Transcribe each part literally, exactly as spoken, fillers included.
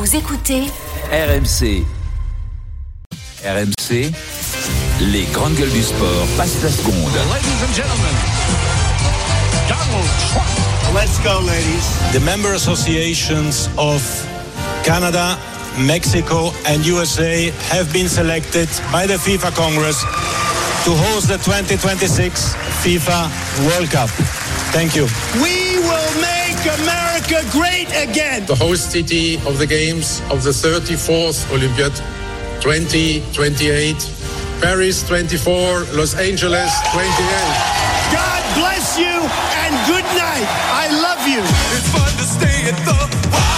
Vous écoutez R M C. R M C, les grandes gueules du sport passent la seconde. Ladies and gentlemen, Donald Trump. Let's go, ladies. The member associations of Canada, Mexico and U S A have been selected by the FIFA Congress to host the twenty twenty-six FIFA World Cup. Thank you. We will make America great again. The host city of the Games of the thirty-fourth Olympiad twenty twenty-eight, Paris twenty-four, Los Angeles twenty-eight. God bless you and good night. I love you. It's fun to stay at the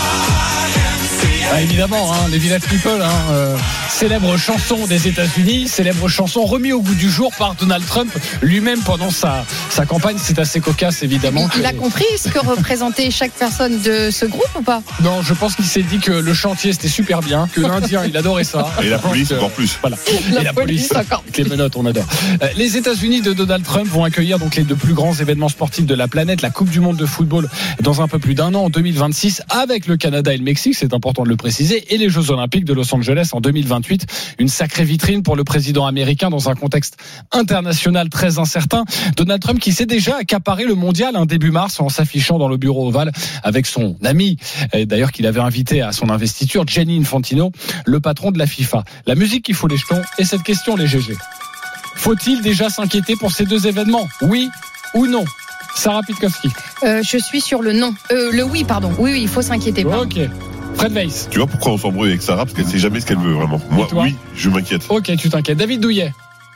Ah, évidemment, hein, les Village People, hein, euh, célèbre chanson des États-Unis, célèbre chanson remis au goût du jour par Donald Trump lui-même pendant sa, sa campagne. C'est assez cocasse, évidemment. Il, il a compris ce que représentait chaque personne de ce groupe ou pas? Non, je pense qu'il s'est dit que le chantier c'était super bien, que l'Indien il adorait ça. Et la police que, encore plus. Voilà. La, Et la police, police encore avec les menottes, on adore. Euh, les États-Unis de Donald Trump vont accueillir donc les deux plus grands événements sportifs de la planète, la Coupe du Monde de football dans un peu plus d'un an en deux mille vingt-six, avec le Canada et le Mexique, c'est important de le préciser, et les Jeux Olympiques de Los Angeles en deux mille vingt-huit. Une sacrée vitrine pour le président américain dans un contexte international très incertain. Donald Trump qui s'est déjà accaparé le mondial un début mars en s'affichant dans le bureau ovale avec son ami, d'ailleurs qu'il avait invité à son investiture, Gianni Infantino, le patron de la FIFA. La musique qui fout les jetons et cette question, les G G. Faut-il déjà s'inquiéter pour ces deux événements? Oui ou non? Sarah Pitkowski. euh, Je suis sur le non. Euh, le oui, pardon. Oui, oui, il faut s'inquiéter. Pardon. Ok. Fred Weiss. Tu vois pourquoi on s'embrouille avec Sarah? Parce qu'elle sait jamais ce qu'elle veut vraiment. Moi, oui, je m'inquiète. Ok, tu t'inquiètes. David Douillet.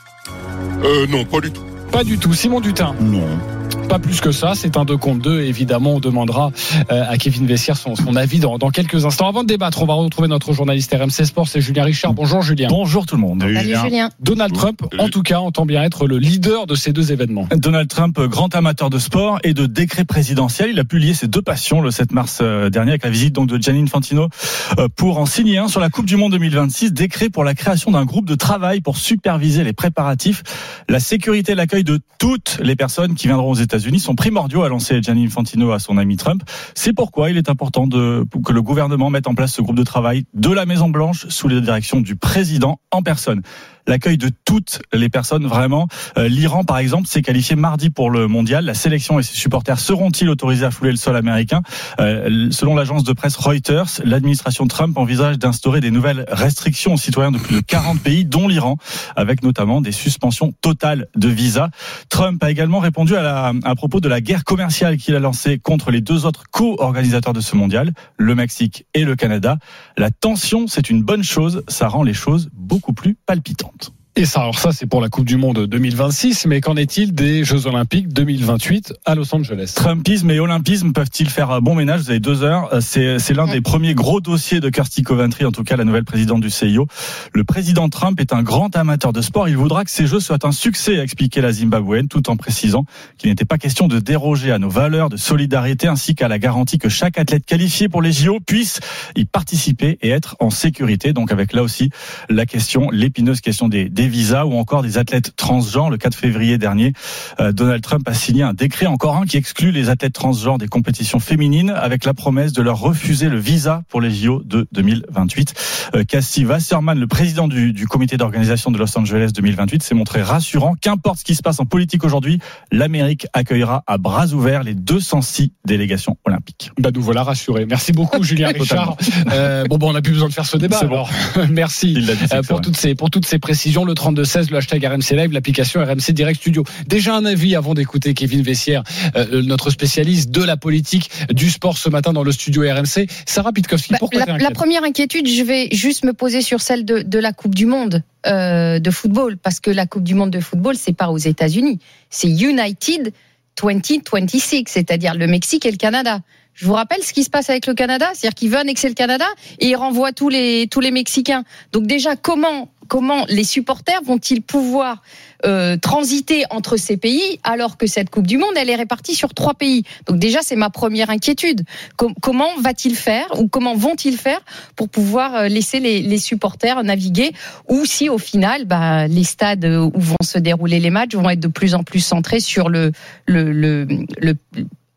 Euh, non, pas du tout. Pas du tout. Simon Dutin. Non. Pas plus que ça, c'est un deux contre deux. Évidemment, on demandera euh, à Kevin Vessière son, son avis dans, dans quelques instants. Avant de débattre, on va retrouver notre journaliste R M C Sport, c'est Julien Richard. Bonjour Julien. Bonjour tout le monde. Salut Julien. Julien. Donald Trump, en tout cas, entend bien être le leader de ces deux événements. Donald Trump, grand amateur de sport et de décret présidentiel, il a pu lier ses deux passions le sept mars dernier avec la visite donc de Gianni Infantino pour en signer un sur la Coupe du Monde deux mille vingt-six, décret pour la création d'un groupe de travail pour superviser les préparatifs. La sécurité et l'accueil de toutes les personnes qui viendront aux États-Unis sont primordiaux, a lancé Gianni Infantino à son ami Trump. C'est pourquoi il est important de, que le gouvernement mette en place ce groupe de travail de la Maison-Blanche sous la direction du président en personne. L'accueil de toutes les personnes, vraiment. Euh, L'Iran, par exemple, s'est qualifié mardi pour le mondial. La sélection et ses supporters seront-ils autorisés à fouler le sol américain? euh, Selon l'agence de presse Reuters, l'administration Trump envisage d'instaurer des nouvelles restrictions aux citoyens de plus de quarante pays, dont l'Iran, avec notamment des suspensions totales de visas. Trump a également répondu à, la, à propos de la guerre commerciale qu'il a lancée contre les deux autres co-organisateurs de ce mondial, le Mexique et le Canada. La tension, c'est une bonne chose, ça rend les choses beaucoup plus palpitantes. Et ça, alors ça, c'est pour la Coupe du Monde deux mille vingt-six, mais qu'en est-il des Jeux Olympiques deux mille vingt-huit à Los Angeles? Trumpisme et olympisme peuvent-ils faire bon ménage? Vous avez deux heures. C'est, c'est l'un des premiers gros dossiers de Kirsty Coventry, en tout cas la nouvelle présidente du C I O. Le président Trump est un grand amateur de sport. Il voudra que ces Jeux soient un succès, a expliqué la Zimbabwéenne, tout en précisant qu'il n'était pas question de déroger à nos valeurs de solidarité ainsi qu'à la garantie que chaque athlète qualifié pour les J O puisse y participer et être en sécurité. Donc avec là aussi la question, l'épineuse question des, des visas ou encore des athlètes transgenres. Le quatre février dernier, euh, Donald Trump a signé un décret, encore un, qui exclut les athlètes transgenres des compétitions féminines avec la promesse de leur refuser le visa pour les J O de deux mille vingt-huit. Euh, Cassie Wasserman, le président du, du comité d'organisation de Los Angeles deux mille vingt-huit, s'est montré rassurant. Qu'importe ce qui se passe en politique aujourd'hui, l'Amérique accueillera à bras ouverts les deux cent six délégations olympiques. Bah nous voilà rassurés. Merci beaucoup Julien Richard. Euh, bon, bon, on n'a plus besoin de faire ce débat. C'est alors. Bon. Merci dit, euh, pour toutes ces pour toutes ces précisions. Le trente-deux seize, le hashtag R M C Live, l'application R M C Direct Studio. Déjà un avis avant d'écouter Kevin Vessière, euh, notre spécialiste de la politique, du sport ce matin dans le studio R M C. Sarah Pitkowski, bah, pourquoi la, t'es inquiète? La première inquiétude, je vais juste me poser sur celle de, de la Coupe du Monde euh, de football, parce que la Coupe du Monde de football, c'est pas aux États-Unis, c'est United vingt vingt-six, c'est-à-dire le Mexique et le Canada. Je vous rappelle ce qui se passe avec le Canada, c'est-à-dire qu'ils veulent annexer le Canada et ils renvoient tous les tous les Mexicains. Donc déjà, comment comment les supporters vont-ils pouvoir euh, transiter entre ces pays alors que cette Coupe du Monde, elle est répartie sur trois pays? Donc déjà, c'est ma première inquiétude. Com- comment va-t-il faire ou comment vont-ils faire pour pouvoir laisser les, les supporters naviguer, ou si au final, bah, les stades où vont se dérouler les matchs vont être de plus en plus centrés sur le le le, le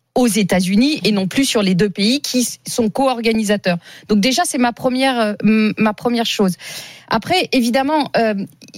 aux États-Unis et non plus sur les deux pays qui sont co-organisateurs. Donc déjà, c'est ma première, euh, ma première chose. Après, évidemment, euh,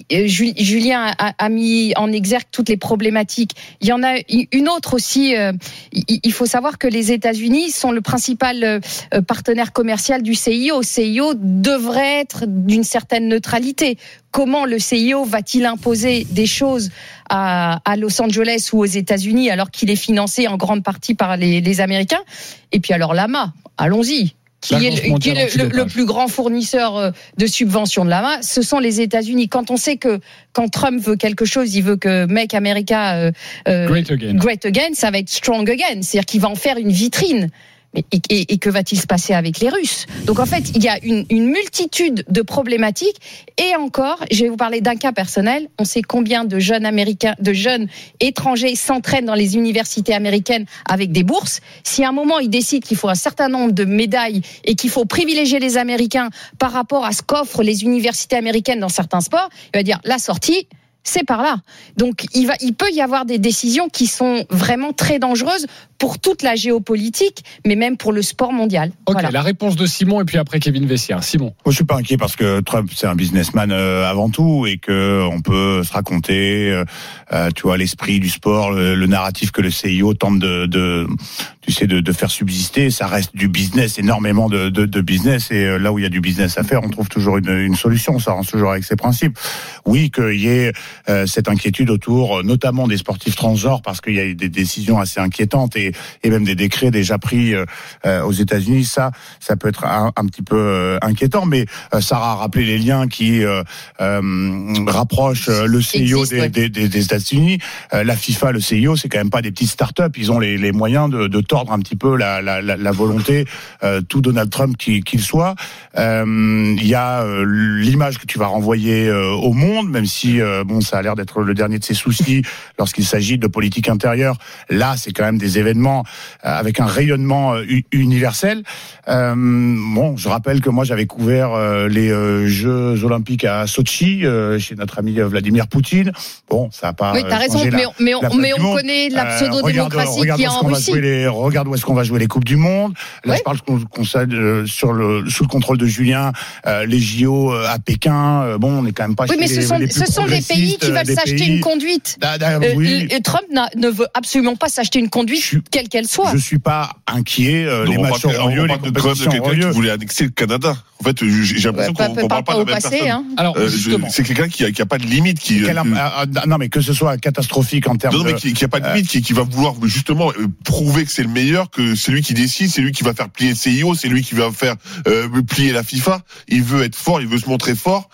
Julien a, a mis en exergue toutes les problématiques. Il y en a une autre aussi. Euh, il faut savoir que les États-Unis sont le principal euh, partenaire commercial du C I O. Le C I O devrait être d'une certaine neutralité. Comment le C I O va-t-il imposer des choses à, à Los Angeles ou aux États-Unis alors qu'il est financé en grande partie par les, les Américains? Et puis alors l'A M A, allons-y. Qui est, qui est le, le, le plus grand fournisseur de subventions de l'A M A, ce sont les États-Unis. Quand on sait que quand Trump veut quelque chose, il veut que Make America euh, great again. Great again, ça va être strong again, c'est-à-dire qu'il va en faire une vitrine. Et, et, et que va-t-il se passer avec les Russes? Donc en fait, il y a une, une multitude de problématiques. Et encore, je vais vous parler d'un cas personnel. On sait combien de jeunes américains, de jeunes étrangers s'entraînent dans les universités américaines avec des bourses. Si à un moment ils décident qu'il faut un certain nombre de médailles et qu'il faut privilégier les Américains par rapport à ce qu'offrent les universités américaines dans certains sports, il va dire la sortie, c'est par là. Donc il va, il peut y avoir des décisions qui sont vraiment très dangereuses pour toute la géopolitique, mais même pour le sport mondial. Ok, voilà. La réponse de Simon et puis après Kevin Vessière. Simon. Moi, je suis pas inquiet parce que Trump c'est un businessman euh, avant tout et que on peut se raconter, euh, tu vois, l'esprit du sport, le, le narratif que le C I O tente de, de tu sais, de, de faire subsister. Ça reste du business, énormément de, de, de business et euh, là où il y a du business à faire, on trouve toujours une, une solution. Ça rend toujours avec ses principes. Oui, qu'il y ait euh, cette inquiétude autour, notamment des sportifs transgenres, parce qu'il y a des décisions assez inquiétantes et et même des décrets déjà pris euh, aux États-Unis, ça, ça peut être un, un petit peu euh, inquiétant. Mais euh, Sarah a rappelé les liens qui euh, euh, rapprochent euh, le C I O Existe, des, ouais. des, des, des États-Unis. Euh, la FIFA, le C I O, c'est quand même pas des petites start-up. Ils ont les, les moyens de, de tordre un petit peu la, la, la, la volonté, euh, tout Donald Trump qu'il, qu'il soit. Euh, il y a euh, l'image que tu vas renvoyer euh, au monde, même si euh, bon, ça a l'air d'être le dernier de ses soucis lorsqu'il s'agit de politique intérieure. Là, c'est quand même des événements avec un rayonnement universel. Euh, bon, je rappelle que moi j'avais couvert euh, les euh, Jeux Olympiques à Sochi euh, chez notre ami Vladimir Poutine. Bon, ça n'a pas. Oui, t'as raison, la, mais on, mais on, mais on connaît la pseudo-démocratie euh, qui est en Russie. Les, regarde où est-ce qu'on va jouer les Coupes du Monde. Là, ouais. je parle qu'on, qu'on euh, sur le sous le contrôle de Julien, euh, les J O à Pékin. Euh, bon, on n'est quand même pas. Oui, mais chez ce les, sont les ce sont des pays qui veulent s'acheter pays. une conduite. Da, da, oui. euh, Trump n'a, ne veut absolument pas s'acheter une conduite, je, quelle qu'elle soit. Je suis pas inquiet. Euh, les matchs auront lieu, les compétitions auront lieu. Qui voulait annexer le Canada. En fait, j'ai l'impression ouais, qu'on ne parle pas de la même passé, personne. Hein. Alors, euh, je, c'est quelqu'un qui a, qui a pas de limite, qui. Quel, euh, euh, non, mais que ce soit catastrophique en termes. Non, mais de, qui, qui a pas de limite, euh, qui, qui va vouloir justement euh, prouver que c'est le meilleur, que c'est lui qui décide, c'est lui qui va faire plier le C I O, c'est lui qui va faire euh, plier la FIFA. Il veut être fort, il veut se montrer fort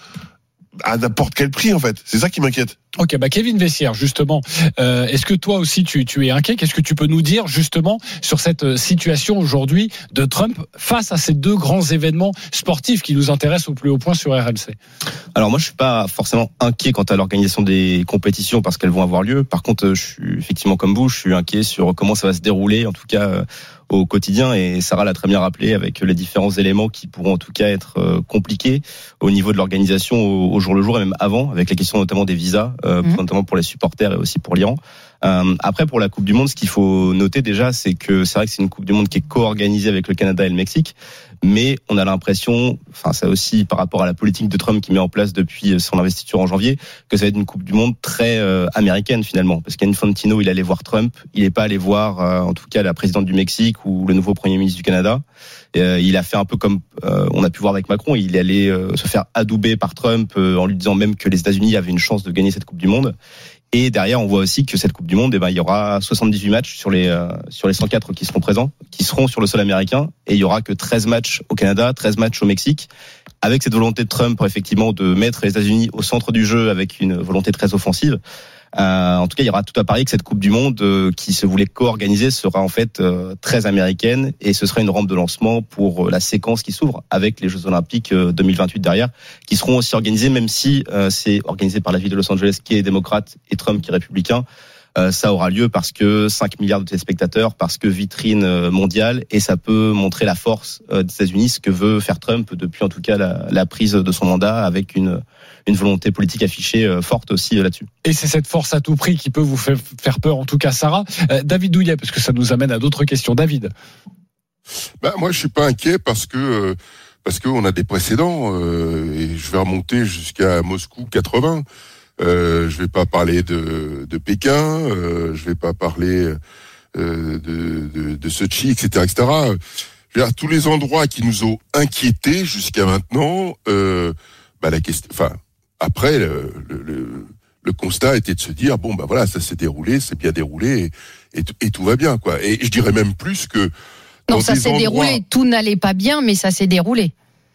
à n'importe quel prix, en fait. C'est ça qui m'inquiète. Ok, bah Kevin Vessière, justement, euh, est-ce que toi aussi tu, tu es inquiet? Qu'est-ce que tu peux nous dire justement sur cette situation aujourd'hui de Trump face à ces deux grands événements sportifs qui nous intéressent au plus haut point sur R M C? Alors moi, je suis pas forcément inquiet quant à l'organisation des compétitions parce qu'elles vont avoir lieu. Par contre, je suis effectivement comme vous, je suis inquiet sur comment ça va se dérouler, en tout cas euh, au quotidien. Et Sarah l'a très bien rappelé avec les différents éléments qui pourront en tout cas être euh, compliqués au niveau de l'organisation au, au jour le jour et même avant, avec la question notamment des visas. Euh, mmh. notamment pour les supporters et aussi pour l'Iran. Euh, après, pour la Coupe du Monde, ce qu'il faut noter déjà, c'est que c'est vrai que c'est une Coupe du Monde qui est co-organisée avec le Canada et le Mexique, mais on a l'impression, enfin ça aussi par rapport à la politique de Trump qui met en place depuis son investiture en janvier, que ça va être une Coupe du Monde très euh, américaine finalement, parce qu'Infantino, il allait voir Trump, il n'est pas allé voir euh, en tout cas la présidente du Mexique ou le nouveau Premier ministre du Canada. Euh, il a fait un peu comme euh, on a pu voir avec Macron, il est allé euh, se faire adouber par Trump euh, en lui disant même que les États-Unis avaient une chance de gagner cette Coupe du Monde. Et derrière, on voit aussi que cette Coupe du Monde, eh ben, il y aura soixante-dix-huit matchs sur les euh, sur les cent quatre qui seront présents, qui seront sur le sol américain, et il y aura que treize matchs au Canada, treize matchs au Mexique, avec cette volonté de Trump effectivement de mettre les États-Unis au centre du jeu avec une volonté très offensive. Euh, en tout cas, il y aura tout à parier que cette Coupe du Monde euh, qui se voulait co-organiser sera en fait euh, très américaine, et ce sera une rampe de lancement pour euh, la séquence qui s'ouvre avec les Jeux Olympiques euh, deux mille vingt-huit derrière, qui seront aussi organisés, même si euh, c'est organisé par la ville de Los Angeles qui est démocrate et Trump qui est républicain. euh, ça aura lieu parce que cinq milliards de téléspectateurs, parce que vitrine mondiale, et ça peut montrer la force euh, des États-Unis, ce que veut faire Trump depuis en tout cas la, la prise de son mandat, avec une une volonté politique affichée euh, forte aussi euh, là-dessus. Et c'est cette force à tout prix qui peut vous faire peur, en tout cas, Sarah. Euh, David Douillet, parce que ça nous amène à d'autres questions. David. Bah, moi, je suis pas inquiet parce que euh, parce qu'on a des précédents euh, et je vais remonter jusqu'à Moscou quatre-vingts. Euh, je vais pas parler de de Pékin, euh, je vais pas parler euh, de, de de Sochi, et cetera, et cetera. Je veux dire, tous les endroits qui nous ont inquiétés jusqu'à maintenant, euh, bah la question, enfin après le, le, le le constat était de se dire bon bah voilà, ça s'est déroulé, c'est bien déroulé et, et, et tout va bien quoi. Et je dirais même plus que non, ça s'est endroits... déroulé, tout n'allait pas bien, mais ça s'est déroulé.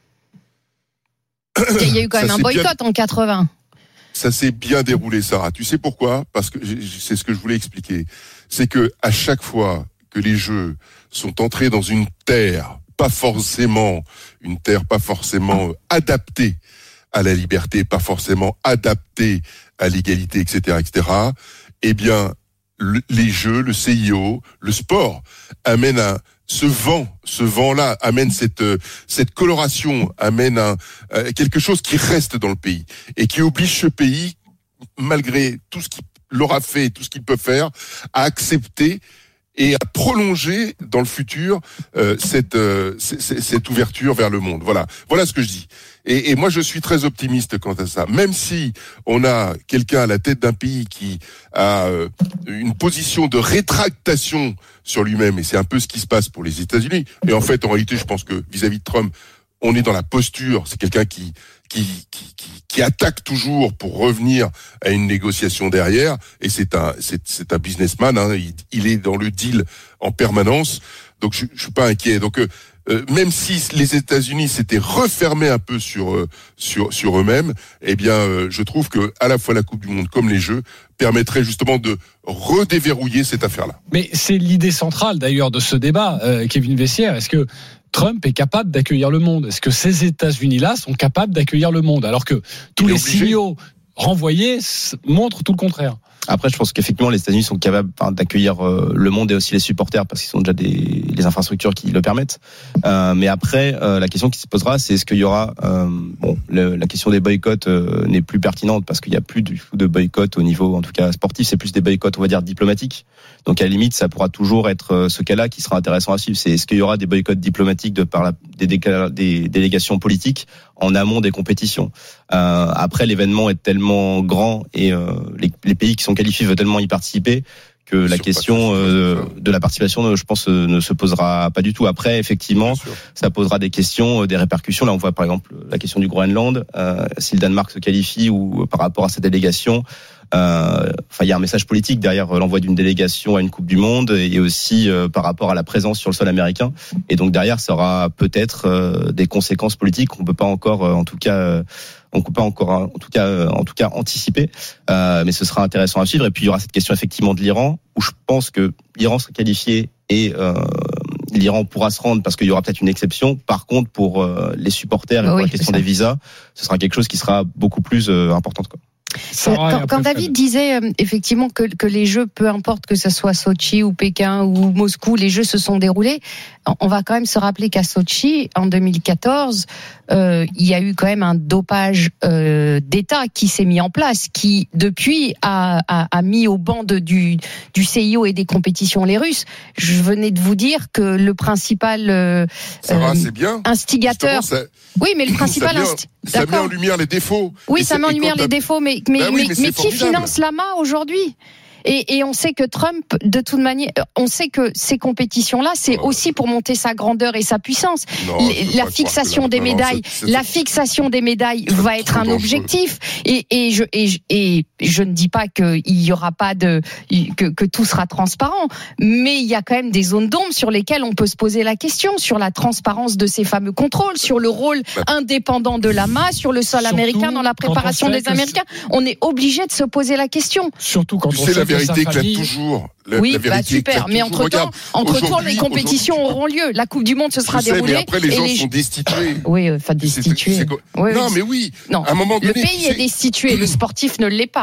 Il y a eu quand même un boycott bien... en quatre-vingts. Ça s'est bien déroulé, Sarah. Tu sais pourquoi ? Parce que c'est ce que je voulais expliquer. C'est que à chaque fois que les Jeux sont entrés dans une terre pas forcément une terre pas forcément adaptée à la liberté, pas forcément adaptée à l'égalité, et cetera, et cetera. Eh bien, le, les Jeux, le C I O, le sport amène un ce vent, ce vent-là amène cette cette coloration, amène un euh, quelque chose qui reste dans le pays et qui oblige ce pays, malgré tout ce qu'il aura fait, tout ce qu'il peut faire, à accepter et à prolonger dans le futur euh, cette, euh, cette cette ouverture vers le monde. Voilà, voilà ce que je dis. Et, et moi, je suis très optimiste quant à ça. Même si on a quelqu'un à la tête d'un pays qui a euh, une position de rétractation sur lui-même, et c'est un peu ce qui se passe pour les États-Unis. Et en fait, en réalité, je pense que vis-à-vis de Trump, on est dans la posture. C'est quelqu'un qui qui qui qui, qui attaque toujours pour revenir à une négociation derrière. Et c'est un c'est c'est un businessman. Hein, il, il est dans le deal en permanence. Donc je, je suis pas inquiet. Donc euh, Euh, même si les États-Unis s'étaient refermés un peu sur euh, sur sur eux-mêmes, eh bien, euh, je trouve que à la fois la Coupe du Monde comme les Jeux permettraient justement de redéverrouiller cette affaire-là. Mais c'est l'idée centrale d'ailleurs de ce débat, euh, Kevin Vessière. Est-ce que Trump est capable d'accueillir le monde ? Est-ce que ces États-Unis-là sont capables d'accueillir le monde ? Alors que tous les signaux renvoyés montrent tout le contraire. Après, je pense qu'effectivement, les États-Unis sont capables enfin, d'accueillir euh, le monde et aussi les supporters parce qu'ils ont déjà des les infrastructures qui le permettent. Euh, mais après, euh, la question qui se posera, c'est est-ce qu'il y aura euh, bon, le, la question des boycotts euh, n'est plus pertinente parce qu'il y a plus du tout de boycotts au niveau, en tout cas sportif, c'est plus des boycotts, on va dire diplomatiques. Donc à la limite, ça pourra toujours être euh, ce cas-là qui sera intéressant à suivre. C'est est-ce qu'il y aura des boycotts diplomatiques de par la, des, déca- des délégations politiques en amont des compétitions. Euh, après, l'événement est tellement grand et euh, les, les pays qui sont qualifiés veulent tellement y participer que la question euh, de la participation, je pense, ne se posera pas du tout. Après, effectivement, ça posera des questions, des répercussions. Là, on voit par exemple la question du Groenland. Euh, si le Danemark se qualifie ou par rapport à sa délégation, euh, enfin, il y a un message politique derrière l'envoi d'une délégation à une Coupe du Monde et aussi euh, par rapport à la présence sur le sol américain. Et donc derrière, ça aura peut-être euh, des conséquences politiques qu'on peut pas encore, euh, en tout cas. Euh, on ne peut pas encore, en tout cas, en tout cas, anticiper, euh, mais ce sera intéressant à suivre. Et puis il y aura cette question effectivement de l'Iran, où je pense que l'Iran sera qualifié et euh, l'Iran pourra se rendre parce qu'il y aura peut-être une exception. Par contre, pour euh, les supporters et pour oui, la question des visas, ce sera quelque chose qui sera beaucoup plus euh, importante, quoi. Quand, quand David disait euh, effectivement que, que les Jeux, peu importe que ce soit Sochi ou Pékin ou Moscou, les Jeux se sont déroulés, on va quand même se rappeler qu'à Sochi, en deux mille quatorze, euh, il y a eu quand même un dopage euh, d'État qui s'est mis en place, qui depuis a, a, a mis au banc de, du, du C I O et des compétitions les Russes. Je venais de vous dire que le principal euh, Sarah, euh, c'est bien. instigateur... Ça, oui, mais le principal... Ça met, insti... ça met en lumière les défauts. Oui, et ça met en lumière les défauts, mais Mais, ben oui, mais, mais, mais qui finance l'A M A aujourd'hui ? Et, et on sait que Trump, de toute manière, on sait que ces compétitions-là, c'est oh. aussi pour monter sa grandeur et sa puissance. Non, la fixation des médailles, non, c'est, c'est, la fixation des médailles va être un objectif. Et, et, je, et, et je ne dis pas qu'il y aura pas de, que, que tout sera transparent, mais il y a quand même des zones d'ombre sur lesquelles on peut se poser la question, sur la transparence de ces fameux contrôles, sur le rôle bah. indépendant de l'A M A, sur le sol Surtout américain dans la préparation des Américains. On est obligé de se poser la question. Surtout quand tu on sais, la vérité éclate toujours. La, oui, la bah super. Mais entre-temps, entre-temps, les compétitions auront lieu. La Coupe du Monde se sera sais, déroulée. Mais après, les gens les... sont destitués. Oui, enfin destitués. C'est, c'est... Oui, non, mais oui. Non, à un moment donné, le pays est destitué. Le sportif ne l'est pas.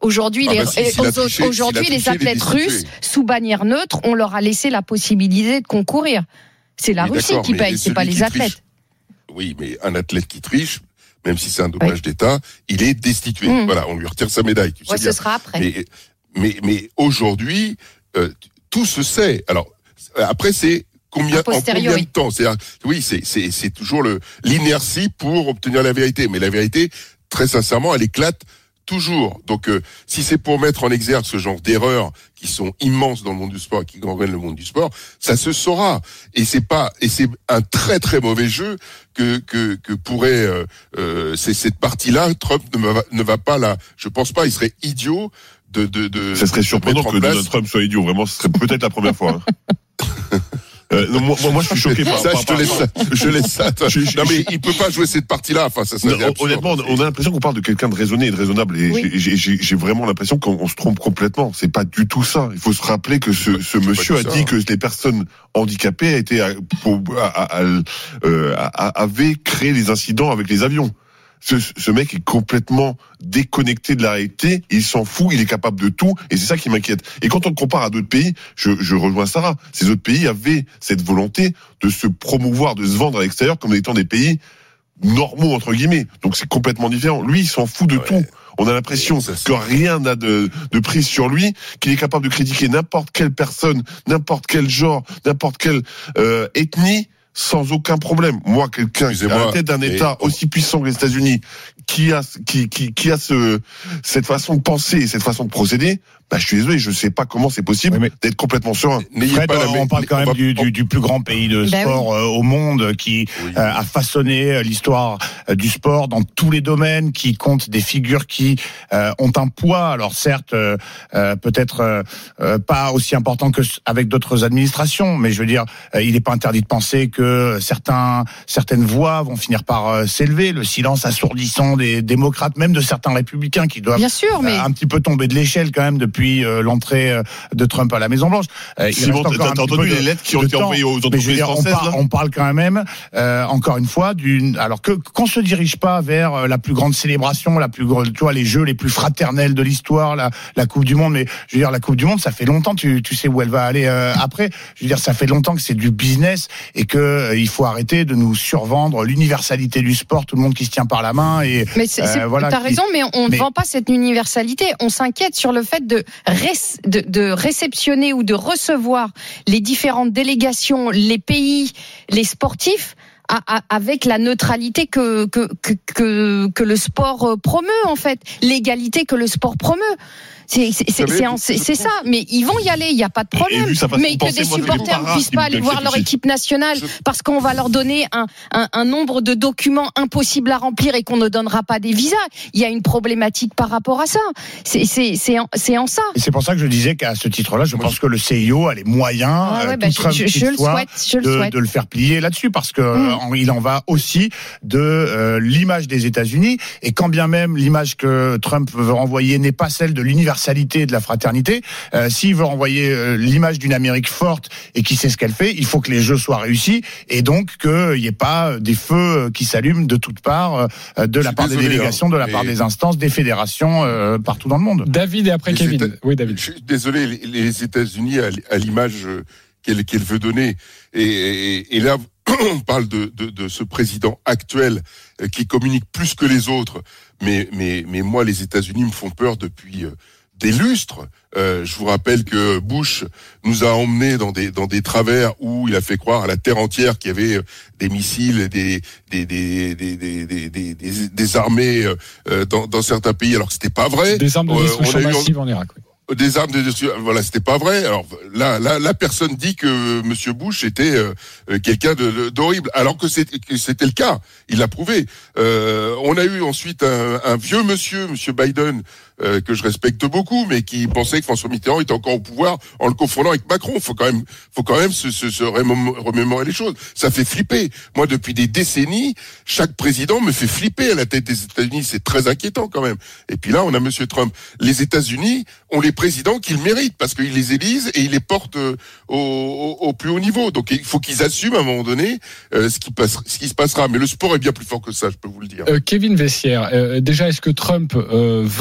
Aujourd'hui, Ah les, bah si, s'il a triché, aujourd'hui s'il a les triché, il est athlètes destitué. russes, sous bannière neutre, on leur a laissé la possibilité de concourir. C'est la Oui, Russie d'accord, qui mais paye, c'est celui pas les qui athlètes. triche- Oui, mais un athlète qui triche, même si c'est un dommage Oui. d'État, il est destitué. Mmh. Voilà, on lui retire sa médaille. Tu Ouais, sais bien. ce sera après. Mais, mais, mais aujourd'hui, euh, tout se sait. Alors, après, c'est combien, A en combien posteriori. de temps? C'est, oui, c'est, c'est, c'est toujours le, l'inertie pour obtenir la vérité. Mais la vérité, très sincèrement, elle éclate toujours. Donc, euh, si c'est pour mettre en exergue ce genre d'erreurs qui sont immenses dans le monde du sport, qui gangrènent le monde du sport, ça se saura. Et c'est pas, et c'est un très très mauvais jeu que que que pourrait euh, euh, c'est cette partie-là. Trump ne va, ne va pas là. Je pense pas. Il serait idiot de de de. Ça serait de surprenant mettre en que place- Donald Trump soit idiot. Vraiment, ce serait peut-être la première fois. Hein. Euh, non, moi, moi, je suis choqué par ça. par- Je te par- laisse ça. Je laisse ça. toi. Je- je- Non mais il peut pas jouer cette partie-là. Enfin, ça serait Non, absurde. honnêtement, on a l'impression qu'on parle de quelqu'un de raisonné et de raisonnable. Et Oui. j'ai- j'ai j'ai vraiment l'impression qu'on on se trompe complètement. C'est pas du tout ça. Il faut se rappeler que ce, ce monsieur pas a du dit ça. que les personnes handicapées étaient à- pour, à- à- à- euh, à- avaient créé les incidents avec les avions. Ce, ce mec est complètement déconnecté de la réalité, il s'en fout, il est capable de tout, et c'est ça qui m'inquiète. Et quand on le compare à d'autres pays, je, je rejoins Sarah, ces autres pays avaient cette volonté de se promouvoir, de se vendre à l'extérieur comme étant des pays normaux, entre guillemets. Donc c'est complètement différent. Lui, il s'en fout de Ouais. tout. On a l'impression Ça, c'est- que rien n'a de, de prise sur lui, qu'il est capable de critiquer n'importe quelle personne, n'importe quel genre, n'importe quelle euh, ethnie, sans aucun problème. Moi, quelqu'un qui est à Excusez-moi, la tête d'un mais- État aussi puissant que les États-Unis, qui a, qui, qui, qui a ce, cette façon de penser et cette façon de procéder, bah, je suis désolé, je sais pas comment c'est possible Oui, mais- d'être complètement serein. N'ayez Fred, pas la on mé- parle quand on même va- du, du, du plus grand pays de Ben sport euh, au monde qui Oui. euh, a façonné euh, l'histoire euh, du sport dans tous les domaines, qui compte des figures qui euh, ont un poids. Alors certes, euh, euh, peut-être euh, euh, pas aussi important que s- avec d'autres administrations, mais je veux dire, euh, il n'est pas interdit de penser que certains certaines voix vont finir par euh, s'élever. Le silence assourdissant des démocrates, même de certains républicains qui doivent Bien sûr, mais euh, un petit peu tomber de l'échelle quand même depuis euh, l'entrée euh, de Trump à la Maison Blanche. Euh, il Simon, reste encore t'as un petit entendu peu les de- lettres qui ont de été temps. envoyées aux Mais je veux entreprises dire, on, françaises, parle, là on parle quand même, euh, encore une fois, d'une. Alors que qu'on se dirige pas vers euh, la plus grande célébration, la plus grande, tu vois, les jeux les plus fraternels de l'histoire, la, la Coupe du Monde. Mais je veux dire, la Coupe du Monde, ça fait longtemps. Tu, tu sais où elle va aller euh, après. Je veux dire, ça fait longtemps que c'est du business et que euh, il faut arrêter de nous survendre l'universalité du sport, tout le monde qui se tient par la main et. Mais c'est, c'est- Euh, voilà, t'as qui- raison, mais on ne mais- vend pas cette universalité. On s'inquiète sur le fait de, ré- de, de réceptionner ou de recevoir les différentes délégations, les pays, les sportifs. À, à, avec la neutralité que que, que que que le sport euh, promeut en fait, l'égalité que le sport promeut. C'est c'est c'est, savez, c'est, en- c'est, c'est ça. Mais ils vont y aller, il y a pas de Et problème. vu sa façon Mais de que penser, des moi, c'est les supporters ne paras puissent qui pas me aller voir leur inquiètent équipe nationale Je- parce qu'on va leur donner un, un un nombre de documents impossibles à remplir et qu'on ne donnera pas des visas. Il y a une problématique par rapport à ça. C'est c'est c'est en, c'est en ça. Et c'est pour ça que je disais qu'à ce titre-là, je pense que le C I O a les moyens, Ah ouais, euh, bah, tout je, Trump je- qu'il je le soit, souhaite, je le de, souhaite. de le faire plier là-dessus, parce que Mm. euh, en- il en va aussi de euh, l'image des États-Unis. Et quand bien même l'image que Trump veut renvoyer n'est pas celle de l'universalité et de la fraternité, euh, s'il veut renvoyer euh, l'image d'une Amérique forte et qui sait ce qu'elle fait, il faut que les Jeux soient réussis et donc qu'il n'y ait pas des feux qui s'allument de toutes parts, euh, de Je la suis part désolé, des délégations, de la hein, part mais- des instances, des fédérations euh, partout dans le monde. David et après Les Kevin. États- Oui, David. Je suis désolé, les- les États-Unis à l- à l'image euh, qu'elle qu'elle veut donner. Et, et, et là, on parle de, de, de ce président actuel euh, qui communique plus que les autres. Mais, mais, mais moi, les États-Unis me font peur depuis euh, des lustres. Euh, je vous rappelle que Bush nous a emmenés dans des dans des travers où il a fait croire à la terre entière qu'il y avait euh, des missiles, des des des des des des, des, des, des armées euh, dans, dans certains pays, alors que c'était pas vrai. Des armes de Euh, destruction on a eu- massive en Irak. oui. Des armes de destruction, voilà, c'était pas vrai. Alors là, là, la personne dit que Monsieur Bush était euh, quelqu'un de, de- d'horrible, alors que, c'est, que c'était le cas. Il l'a prouvé. Euh, on a eu ensuite un, un vieux monsieur, Monsieur Biden, euh, que je respecte beaucoup, mais qui pensait que François Mitterrand était encore au pouvoir en le confondant avec Macron. Faut quand même, faut quand même se, se, se remémo- remémorer les choses. Ça fait flipper. Moi, depuis des décennies, chaque président me fait flipper à la tête des États-Unis. C'est très inquiétant quand même. Et puis là, on a Monsieur Trump. Les États-Unis ont les présidents qu'ils méritent parce qu'ils les élisent et ils les portent euh, au, au, au plus haut niveau. Donc il faut qu'ils assument à un moment donné euh, ce qui passe, ce qui se passera. Mais le sport est bien plus fort que ça, je peux vous le dire. Euh, Kevin Vessière, euh, déjà, est-ce que Trump euh, veut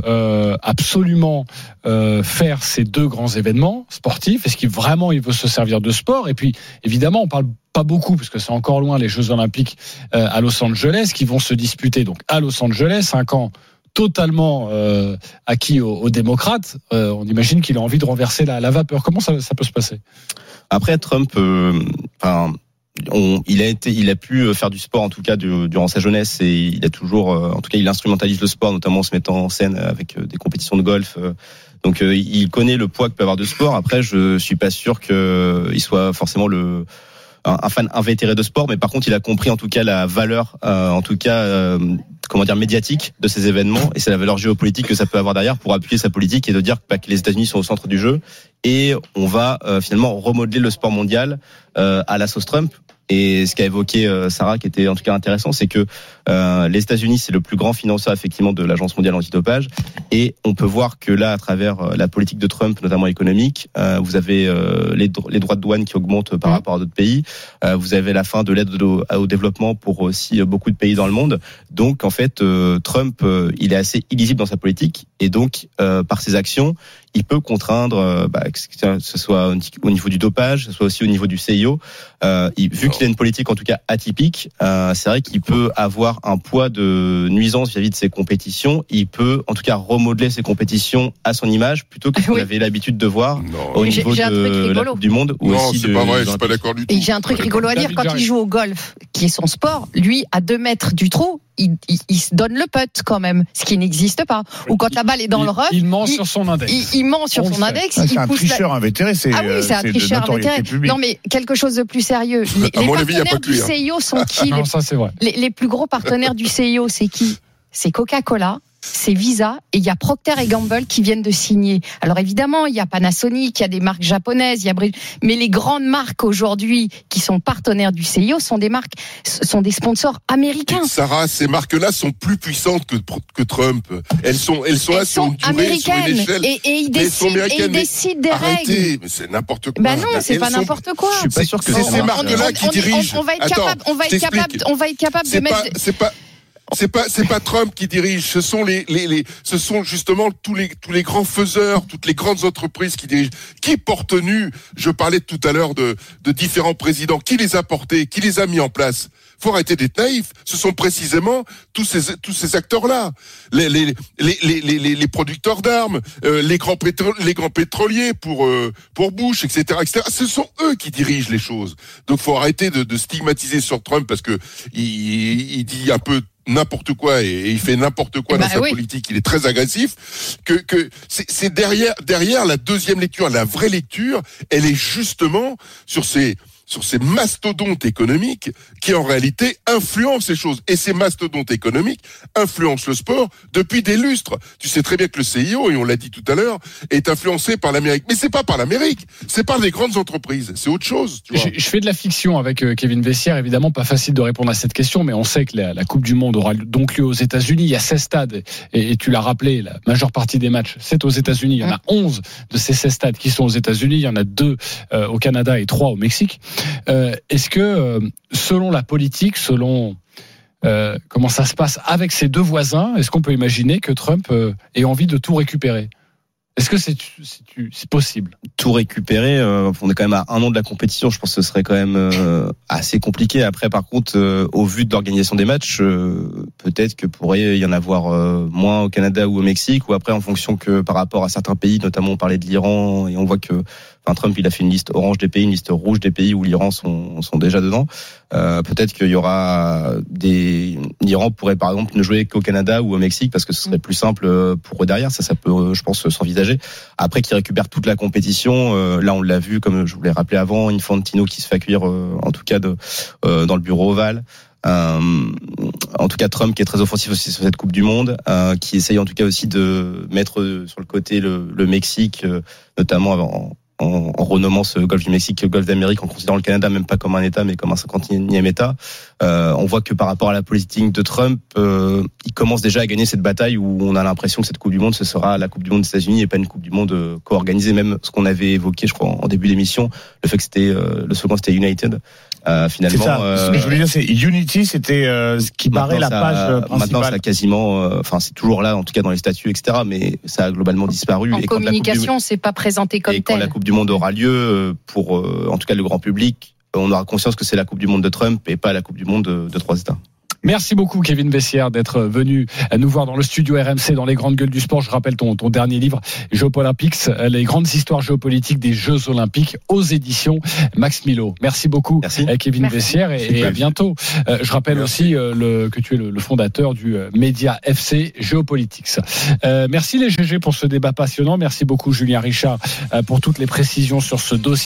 euh, absolument euh, faire ces deux grands événements sportifs? Est-ce qu'il vraiment il veut se servir de sport? Et puis évidemment, on parle pas beaucoup parce que c'est encore loin les Jeux Olympiques euh, à Los Angeles qui vont se disputer donc à Los Angeles, un camp totalement euh, acquis aux, aux démocrates. Euh, on imagine qu'il a envie de renverser la, la vapeur. Comment ça, ça peut se passer? Après, Trump, euh, enfin, on, il a été, il a pu faire du sport en tout cas du, durant sa jeunesse et il a toujours, euh, en tout cas, il instrumentalise le sport, notamment en se mettant en scène avec euh, des compétitions de golf. Euh, donc, euh, il connaît le poids que peut avoir de sport. Après, je suis pas sûr qu'il soit forcément le un fan invétéré de sport, mais par contre, il a compris en tout cas la valeur, euh, en tout cas, euh, comment dire, médiatique de ces événements, et c'est la valeur géopolitique que ça peut avoir derrière pour appuyer sa politique et de dire bah, que les États-Unis sont au centre du jeu et on va euh, finalement remodeler le sport mondial euh, à la sauce Trump. Et ce qu'a évoqué euh, Sarah, qui était en tout cas intéressant, c'est que euh, les États-Unis, c'est le plus grand financeur effectivement de l'Agence mondiale antidopage, et on peut voir que là, à travers euh, la politique de Trump, notamment économique, euh, vous avez euh, les, les droits de douane qui augmentent par rapport à d'autres pays, euh, vous avez la fin de l'aide au, au développement pour aussi beaucoup de pays dans le monde. Donc en fait, euh, Trump, euh, il est assez illisible dans sa politique, et donc euh, par ses actions, il peut contraindre, bah, que ce soit au niveau du dopage, que ce soit aussi au niveau du C I O. Euh, il, vu qu'il a une politique en tout cas atypique, euh, c'est vrai qu'il peut avoir un poids de nuisance vis-à-vis de ses compétitions. Il peut en tout cas remodeler ses compétitions à son image plutôt que ce qu'on oui. avait l'habitude de voir non. au niveau j'ai, j'ai de la Coupe du Monde. Ou non, aussi c'est de, pas vrai, je suis pas d'accord du tout. Et j'ai un truc rigolo à dire, quand il joue au golf, qui est son sport, lui, à deux mètres du trou, Il, il, il se donne le putt quand même, ce qui n'existe pas. Ou quand la balle est dans il, le rough, il ment il, sur son index. Il, il ment sur On son index. Ah, il c'est un pousse tricheur la... invétéré. C'est, ah oui, c'est un c'est tricheur invétéré. Publique. Non, mais quelque chose de plus sérieux. Les, les partenaires du C I O sont qui? Non, ça c'est vrai. Les, les plus gros partenaires du C I O, c'est qui? C'est Coca-Cola, c'est Visa, et il y a Procter et Gamble qui viennent de signer. Alors évidemment, il y a Panasonic, il y a des marques japonaises, il y a mais les grandes marques aujourd'hui qui sont partenaires du C I O sont des marques, sont des sponsors américains. Et Sarah, ces marques-là sont plus puissantes que, que Trump. Elles sont, elles sont elles là sur une durée, sur une échelle. Et, et ils décident, et ils décident des arrêtez, règles. Mais c'est n'importe quoi. Ben non, c'est elles pas sont... n'importe quoi. Je suis pas sûr que c'est ces marques-là qui dirigent. On va être capable, on va être capable, on va être capable de mettre. C'est pas. C'est pas c'est pas Trump qui dirige, ce sont les les les ce sont justement tous les tous les grands faiseurs, toutes les grandes entreprises qui dirigent. Qui porte nu? Je parlais tout à l'heure de de différents présidents. Qui les a portés? Qui les a mis en place? Faut arrêter d'être naïf. Ce sont précisément tous ces tous ces acteurs-là, les les les les les, les producteurs d'armes, euh, les grands pétro- les grands pétroliers pour euh, pour Bush, et cetera, et cetera. Ce sont eux qui dirigent les choses. Donc faut arrêter de, de stigmatiser sur Trump parce que il, il dit un peu n'importe quoi et, et il fait n'importe quoi bah dans sa oui. politique. Il est très agressif. Que que c'est, c'est derrière derrière la deuxième lecture, la vraie lecture, elle est justement sur ces sur ces mastodontes économiques qui en réalité influencent les choses. Et ces mastodontes économiques influencent le sport depuis des lustres. Tu sais très bien que le C I O, et on l'a dit tout à l'heure, est influencé par l'Amérique. Mais c'est pas par l'Amérique, c'est par les grandes entreprises. C'est autre chose. Tu vois. Je, je fais de la fiction avec Kevin Vessière. Évidemment, pas facile de répondre à cette question, mais on sait que la, la Coupe du Monde aura donc lieu aux États-Unis. Il y a seize stades, et, et tu l'as rappelé, la majeure partie des matchs, c'est aux États-Unis. Il y en a onze de ces seize stades qui sont aux États-Unis. Il y en a deux euh, au Canada et trois au Mexique. Euh, est-ce que, euh, selon la politique, selon euh, comment ça se passe avec ses deux voisins, est-ce qu'on peut imaginer que Trump euh, ait envie de tout récupérer ? Est-ce que c'est, c'est, c'est possible ? Tout récupérer, euh, on est quand même à un an de la compétition, je pense que ce serait quand même euh, assez compliqué. Après, par contre, euh, au vu de l'organisation des matchs, euh, peut-être que pourrait y en avoir euh, moins au Canada ou au Mexique, ou après en fonction que par rapport à certains pays, notamment on parlait de l'Iran, et on voit que enfin, Trump il a fait une liste orange des pays, une liste rouge des pays où l'Iran sont, sont déjà dedans. Euh, peut-être qu'il y aura des... L'Iran pourrait par exemple ne jouer qu'au Canada ou au Mexique parce que ce serait plus simple pour eux derrière. Ça, ça peut, je pense, s'envisager. Après, qu'ils récupèrent toute la compétition, euh, là on l'a vu, comme je vous l'ai rappelé avant, Infantino qui se fait accueillir, euh, en tout cas de, euh, dans le bureau ovale. Euh, en tout cas, Trump qui est très offensif aussi sur cette Coupe du Monde, euh, qui essaye en tout cas aussi de mettre sur le côté le, le Mexique, euh, notamment avant. en, en renommant ce Golfe du Mexique, Golfe d'Amérique, en considérant le Canada même pas comme un État, mais comme un cinquantième État. Euh, on voit que par rapport à la politique de Trump, euh, il commence déjà à gagner cette bataille où on a l'impression que cette Coupe du Monde, ce sera la Coupe du Monde des États-Unis et pas une Coupe du Monde euh, co-organisée. Même ce qu'on avait évoqué, je crois, en début d'émission, le fait que c'était euh, le slogan c'était United. Euh, finalement, c'est ça. euh, ce que je voulais dire, c'est Unity, c'était euh, ce qui paraît la ça, page principale. Maintenant, ça a quasiment, enfin, euh, c'est toujours là, en tout cas dans les statuts, et cetera. Mais ça a globalement disparu. En et communication, du... c'est pas présenté comme et tel. Quand la Coupe du Monde aura lieu, pour, euh, en tout cas, le grand public, on aura conscience que c'est la Coupe du Monde de Trump et pas la Coupe du Monde de, de trois États. Merci beaucoup Kevin Bessières d'être venu nous voir dans le studio R M C dans les grandes gueules du sport. Je rappelle ton, ton dernier livre Géopolitics, les grandes histoires géopolitiques des Jeux Olympiques aux éditions Max Milo. Merci beaucoup Merci. Kevin Merci. Bessières et, et à bientôt. Euh, je rappelle merci. aussi euh, le, que tu es le, le fondateur du euh, Média F C Géopolitics. Euh, merci les G G pour ce débat passionnant. Merci beaucoup Julien Richard euh, pour toutes les précisions sur ce dossier.